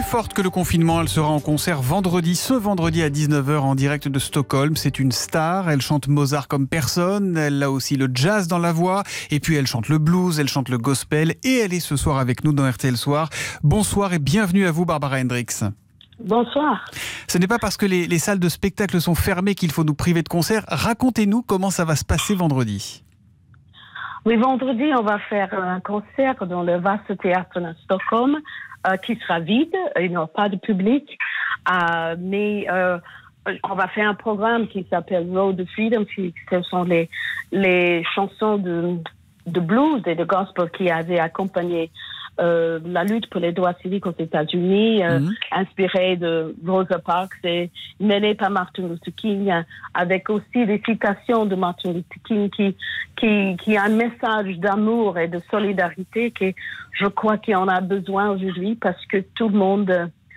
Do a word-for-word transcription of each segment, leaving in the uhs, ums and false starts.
forte que le confinement. Elle sera en concert vendredi, ce vendredi à dix-neuf heures en direct de Stockholm. C'est une star, elle chante Mozart comme personne, elle a aussi le jazz dans la voix, et puis elle chante le blues, elle chante le gospel, et elle est ce soir avec nous dans R T L Soir. Bonsoir et bienvenue à vous Barbara Hendricks. Bonsoir. Ce n'est pas parce que les, les salles de spectacle sont fermées qu'il faut nous priver de concerts. Racontez-nous comment ça va se passer vendredi. Oui, vendredi, on va faire un concert dans le vaste théâtre de Stockholm euh, qui sera vide, il n'y aura pas de public, euh, mais euh, on va faire un programme qui s'appelle Road to Freedom, qui ce sont les, les chansons de, de blues et de gospel qui avaient accompagné Euh, la lutte pour les droits civiques aux États-Unis, euh, mmh. inspirée de Rosa Parks et menée par Martin Luther King, avec aussi des citations de Martin Luther King qui, qui, qui a un message d'amour et de solidarité que je crois qu'il en a besoin aujourd'hui parce que tout le monde,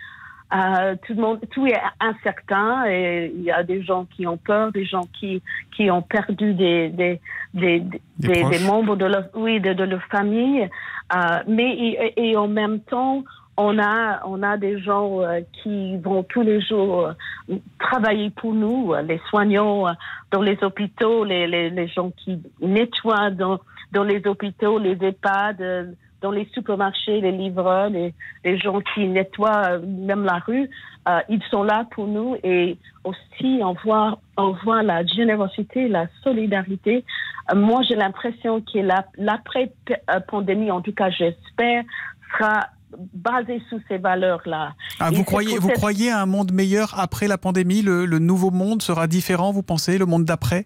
euh, tout le monde, tout est incertain et il y a des gens qui ont peur, des gens qui, qui ont perdu des, des, des, des, des, des membres de leur, oui, de, de leur famille. Euh, mais et, et en même temps, on a on a des gens euh, qui vont tous les jours euh, travailler pour nous, euh, les soignants euh, dans les hôpitaux, les, les les gens qui nettoient dans dans les hôpitaux, les EHPAD, euh, dans les supermarchés, les livreurs, les, les gens qui nettoient euh, même la rue, euh, ils sont là pour nous et aussi on voit on voit la générosité, la solidarité. Euh, moi, j'ai l'impression que la, l'après-pandémie, en tout cas, j'espère, sera basée sur ces valeurs-là. Ah, vous croyez vous cette... croyez à un monde meilleur après la pandémie, le, le nouveau monde sera différent, vous pensez, le monde d'après?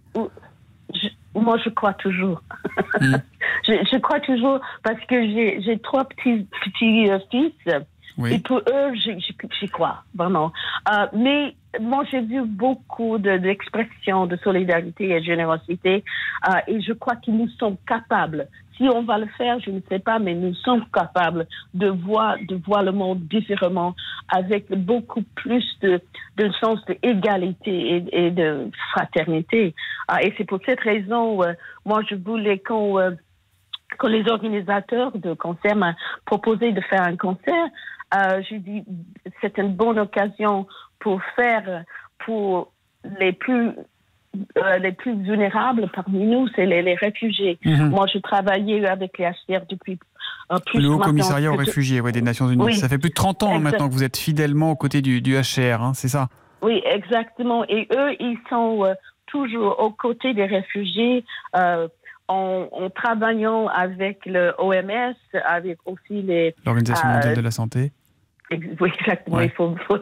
je, Moi, je crois toujours. Mm. je, je crois toujours parce que j'ai, j'ai trois petits, petits euh, fils. Oui. Et pour eux, j'y, j'y crois, vraiment. Euh, mais moi, j'ai vu beaucoup de, d'expressions de solidarité et de générosité euh, et je crois que nous sommes capables. Si on va le faire, je ne sais pas, mais nous sommes capables de voir, de voir le monde différemment avec beaucoup plus de, de sens d'égalité et, et de fraternité. Euh, et c'est pour cette raison, euh, moi, je voulais qu'on... Euh, quand les organisateurs de concerts m'ont proposé de faire un concert, euh, je dis c'est une bonne occasion pour faire pour les plus euh, les plus vulnérables parmi nous, c'est les, les réfugiés. Mm-hmm. Moi, je travaillais avec les H C R depuis euh, plus le Haut maintenant. Commissariat aux réfugiés ouais, des Nations Unies. Oui. Ça fait plus de trente ans hein, maintenant que vous êtes fidèlement aux côtés du, du H C R, hein, c'est ça? Oui, exactement. Et eux, ils sont euh, toujours aux côtés des réfugiés. Euh, En, en travaillant avec le O M S, avec aussi les... L'Organisation euh, mondiale de la santé. Oui, exactement. Ouais. Il faut, faut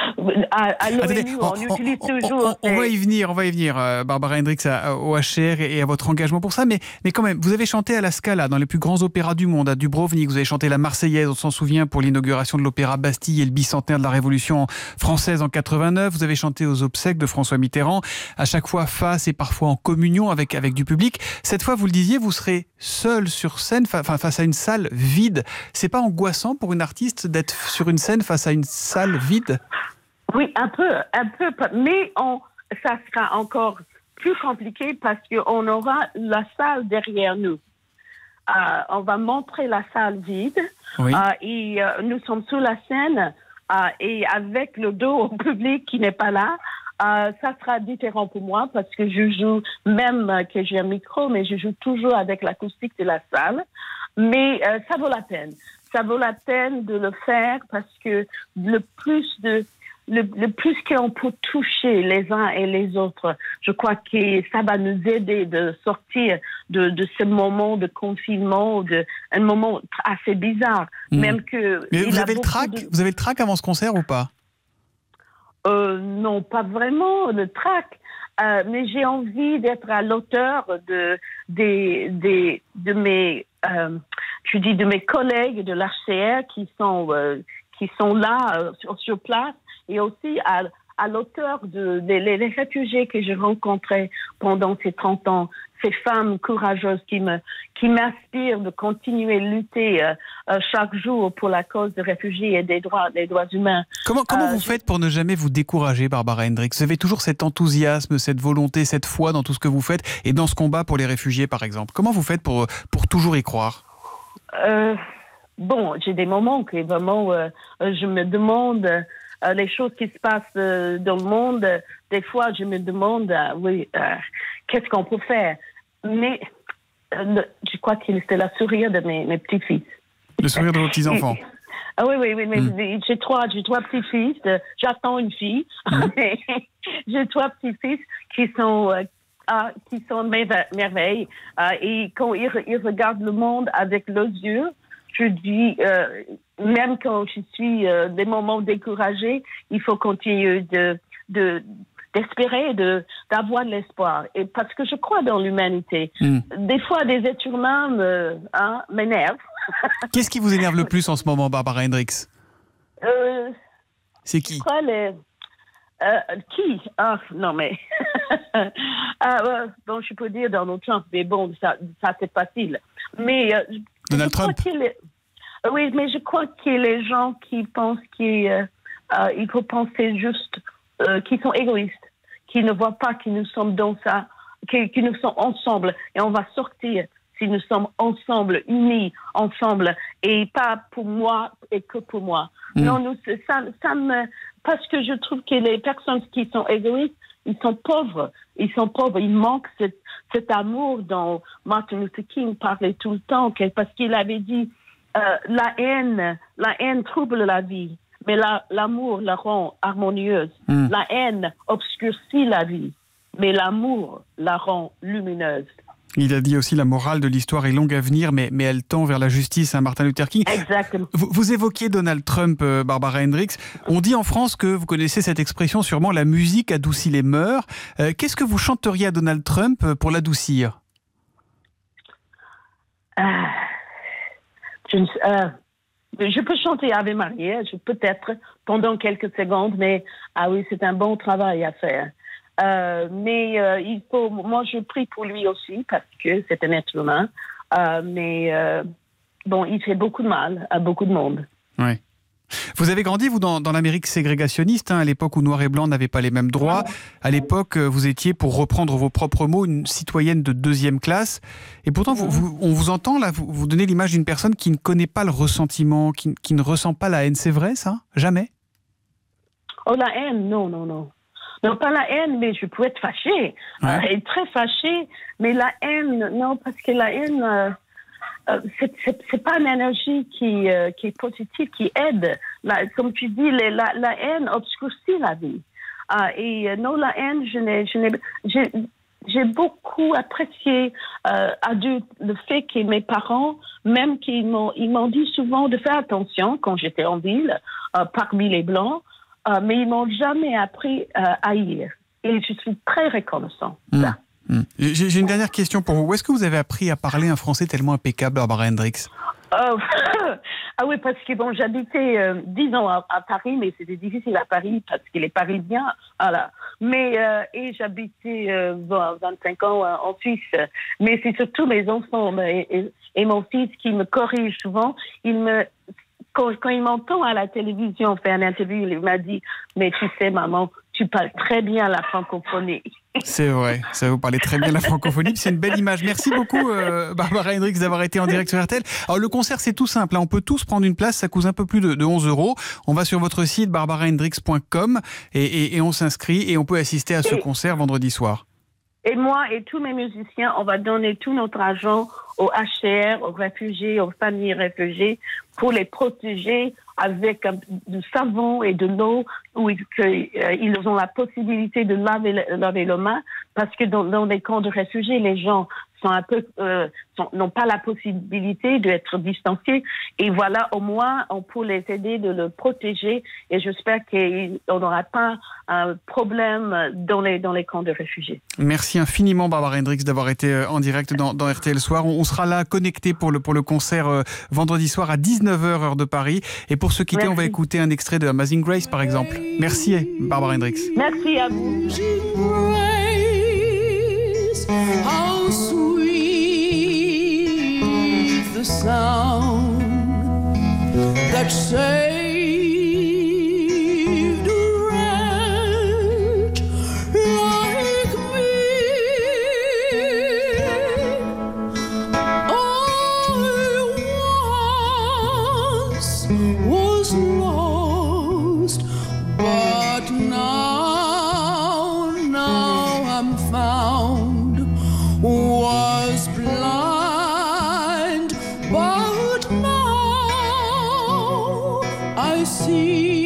à, à l'ONU, on, on utilise on, toujours... On, on, on va y venir, on va y venir, euh, Barbara Hendricks, à, au H C R et, et à votre engagement pour ça. Mais, mais quand même, vous avez chanté à la Scala, dans les plus grands opéras du monde, à Dubrovnik. Vous avez chanté la Marseillaise, on s'en souvient, pour l'inauguration de l'Opéra Bastille et le bicentenaire de la Révolution française en quatre-vingt-neuf. Vous avez chanté aux obsèques de François Mitterrand, à chaque fois face et parfois en communion avec, avec du public. Cette fois, vous le disiez, vous serez seul sur scène, fa- face à une salle vide. C'est pas angoissant pour une artiste d'être sur une scène face à une salle vide? Oui, un peu, un peu, mais on, ça sera encore plus compliqué parce qu'on aura la salle derrière nous. Euh, on va montrer la salle vide oui. euh, et euh, nous sommes sur la scène euh, et avec le dos au public qui n'est pas là. Euh, ça sera différent pour moi parce que je joue, même que j'ai un micro, mais je joue toujours avec l'acoustique de la salle. Mais euh, ça vaut la peine. Ça vaut la peine de le faire parce que le plus de le, le plus qu'on peut toucher les uns et les autres, je crois que ça va nous aider de sortir de, de ce moment de confinement, de un moment assez bizarre. Mmh. Même que Mais vous avez le trac, de... vous avez le trac avant ce concert ou pas? Euh, non, pas vraiment le trac, euh, mais j'ai envie d'être à l'auteur de des des de mes euh, je dis de mes collègues de l'H C R qui sont euh, qui sont là euh, sur, sur place et aussi à à l'auteur de, de les, les réfugiés que j'ai rencontrés pendant ces trente ans, ces femmes courageuses qui me qui m'inspirent de continuer à lutter euh, euh, chaque jour pour la cause des réfugiés et des droits des droits humains. Comment comment euh, vous faites pour ne jamais vous décourager, Barbara Hendricks? Vous avez toujours cet enthousiasme, cette volonté, cette foi dans tout ce que vous faites et dans ce combat pour les réfugiés, par exemple. Comment vous faites pour pour toujours y croire? euh, bon, j'ai des moments que vraiment, euh, je me demande euh, les choses qui se passent euh, dans le monde. Des fois, je me demande, euh, oui, euh, qu'est-ce qu'on peut faire. Mais euh, le, je crois que c'est le sourire de mes, mes petits-fils. Le sourire de vos petits-enfants. Ah oui, oui, oui, mais mm. j'ai trois, j'ai trois petits-fils. Euh, j'attends une fille. Mm. J'ai trois petits-fils qui sont... Euh, Ah, qui sont merveilles. Euh, et quand ils, ils regardent le monde avec leurs yeux, je dis, euh, même quand je suis euh, des moments découragés, il faut continuer de, de, d'espérer, de, d'avoir de l'espoir. Et parce que je crois dans l'humanité. Mm. Des fois, des êtres humains me, hein, m'énervent. Qu'est-ce qui vous énerve le plus en ce moment, Barbara Hendricks? euh, C'est qui? Je crois les... Euh, qui? Ah, non, mais... ah, euh, bon, je peux dire Donald Trump, mais bon, ça, ça c'est facile. Mais... Euh, Donald Trump est... Oui, mais je crois qu'il y a les gens qui pensent qu'il euh, euh, faut penser juste, euh, qui sont égoïstes, qui ne voient pas que nous sommes dans ça, que, que nous sommes ensemble, et on va sortir si nous sommes ensemble, unis, ensemble, et pas pour moi et que pour moi. Mm. Non, nous, ça, ça me... Parce que je trouve que les personnes qui sont égoïstes, ils sont pauvres. Ils sont pauvres. Il manque cet, cet amour dont Martin Luther King parlait tout le temps, parce qu'il avait dit euh, la haine, la haine trouble la vie, mais la, l'amour la rend harmonieuse. Mm. La haine obscurcit la vie, mais l'amour la rend lumineuse. Il a dit aussi la morale de l'histoire est longue à venir, mais, mais elle tend vers la justice, hein, Martin Luther King. Exactement. Vous, vous évoquiez Donald Trump, euh, Barbara Hendricks. On dit en France que vous connaissez cette expression sûrement, la musique adoucit les mœurs. Euh, qu'est-ce que vous chanteriez à Donald Trump pour l'adoucir? euh, je, euh, je peux chanter Ave Maria, je peut-être pendant quelques secondes, mais ah oui, c'est un bon travail à faire. Euh, mais euh, il faut, moi je prie pour lui aussi parce que c'est un être humain. Euh, mais euh, bon, il fait beaucoup de mal à beaucoup de monde. Oui. Vous avez grandi, vous, dans, dans l'Amérique ségrégationniste, hein, à l'époque où noir et blanc n'avaient pas les mêmes droits. À l'époque, vous étiez, pour reprendre vos propres mots, une citoyenne de deuxième classe. Et pourtant, vous, vous, on vous entend là, vous, vous donnez l'image d'une personne qui ne connaît pas le ressentiment, qui, qui ne ressent pas la haine. C'est vrai, ça? Jamais? Oh, la haine, non, non, non. Non, pas la haine, mais je peux être fâchée. Ouais. Euh, être très fâchée, mais la haine, non, parce que la haine, euh, euh, c'est, c'est, c'est pas une énergie qui, euh, qui est positive, qui aide. La, comme tu dis, les, la, la haine obscurcit la vie. Euh, et euh, non, la haine, je n'ai, je n'ai, j'ai, j'ai beaucoup apprécié euh, adulte, le fait que mes parents, même qu'ils m'ont, ils m'ont dit souvent de faire attention quand j'étais en ville, euh, parmi les Blancs. Euh, mais ils m'ont jamais appris euh, à lire. Et je suis très reconnaissant. Mmh. Mmh. J'ai, j'ai une dernière question pour vous. Où est-ce que vous avez appris à parler un français tellement impeccable, Barbara Hendricks? euh, Ah oui, parce que bon, j'habitais euh, dix ans à, à Paris, mais c'était difficile à Paris parce que les Parisiens, voilà. Mais euh, et j'habitais euh, vingt-cinq ans euh, en Suisse. Mais c'est surtout mes enfants et, et, et mon fils qui me corrige souvent. Il me Quand, quand il m'entend à la télévision faire une interview, il m'a dit « Mais tu sais, maman, tu parles très bien la francophonie. » C'est vrai, ça vous parlez très bien la francophonie, c'est une belle image. Merci beaucoup, euh, Barbara Hendricks, d'avoir été en direct sur R T L. Alors, le concert, c'est tout simple, hein. On peut tous prendre une place, ça coûte un peu plus de, de onze euros. On va sur votre site barbara hendricks point com et, et, et on s'inscrit et on peut assister à ce et, concert vendredi soir. Et moi et tous mes musiciens, on va donner tout notre argent aux H C R, aux réfugiés, aux familles réfugiées, pour les protéger avec um, du savon et de l'eau, où ils, que, euh, ils ont la possibilité de laver, laver les mains, parce que dans, dans les camps de réfugiés, les gens sont un peu, euh, sont, n'ont pas la possibilité d'être distanciés. Et voilà, au moins, on peut les aider de le protéger. Et j'espère qu'on n'aura pas un problème dans les, dans les camps de réfugiés. Merci infiniment, Barbara Hendricks, d'avoir été en direct dans, dans R T L Soir. On, on sera là connecté pour le, pour le concert euh, vendredi soir à dix-neuf heures, heure de Paris. Et pour se quitter, Merci. On va écouter un extrait de Amazing Grace, par exemple. Merci, Barbara Hendricks. Merci à vous. How sweet the sound that saved a wretch like me. I was blind, but now I see.